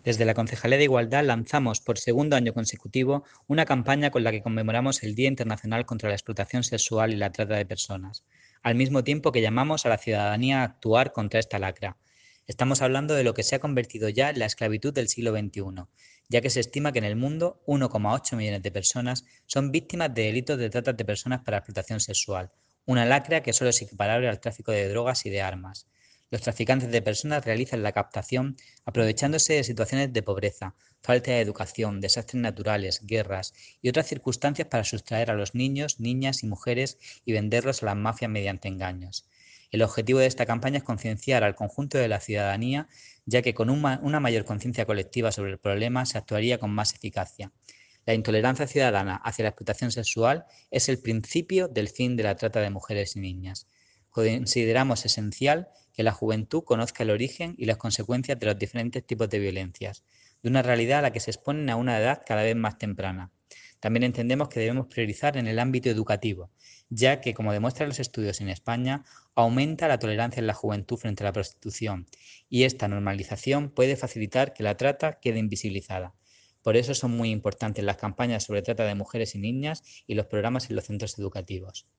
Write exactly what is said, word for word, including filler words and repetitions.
Desde la Concejalía de Igualdad lanzamos por segundo año consecutivo una campaña con la que conmemoramos el Día Internacional contra la Explotación Sexual y la Trata de Personas, al mismo tiempo que llamamos a la ciudadanía a actuar contra esta lacra. Estamos hablando de lo que se ha convertido ya en la esclavitud del siglo veintiuno, ya que se estima que en el mundo uno coma ocho millones de personas son víctimas de delitos de trata de personas para explotación sexual, una lacra que solo es equiparable al tráfico de drogas y de armas. Los traficantes de personas realizan la captación aprovechándose de situaciones de pobreza, falta de educación, desastres naturales, guerras y otras circunstancias para sustraer a los niños, niñas y mujeres y venderlos a las mafias mediante engaños. El objetivo de esta campaña es concienciar al conjunto de la ciudadanía, ya que con una, una mayor conciencia colectiva sobre el problema se actuaría con más eficacia. La intolerancia ciudadana hacia la explotación sexual es el principio del fin de la trata de mujeres y niñas. Consideramos esencial que la juventud conozca el origen y las consecuencias de los diferentes tipos de violencias, de una realidad a la que se exponen a una edad cada vez más temprana. También entendemos que debemos priorizar en el ámbito educativo, ya que, como demuestran los estudios en España, aumenta la tolerancia en la juventud frente a la prostitución, y esta normalización puede facilitar que la trata quede invisibilizada. Por eso son muy importantes las campañas sobre trata de mujeres y niñas y los programas en los centros educativos.